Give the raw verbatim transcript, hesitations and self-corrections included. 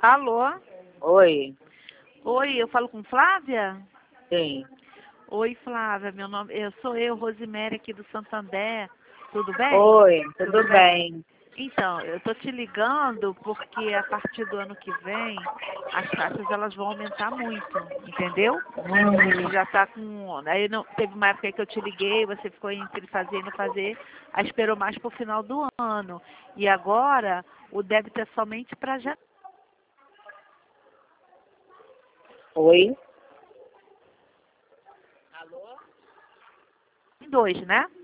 Alô? Oi, Oi, eu falo com Flávia? sim. Oi, Flávia, meu nome, eu sou eu, Rosemary, aqui do Santander. Tudo bem? Oi, tudo bem? Então, eu tô te ligando porque a partir do ano que vem as taxas elas vão aumentar muito, entendeu? A gente Hum, já tá com, aí não teve uma época que eu te liguei, você ficou entre fazer e não fazer, aí esperou mais pro final do ano. E agora o débito é somente para janeiro. oi, Dois, né?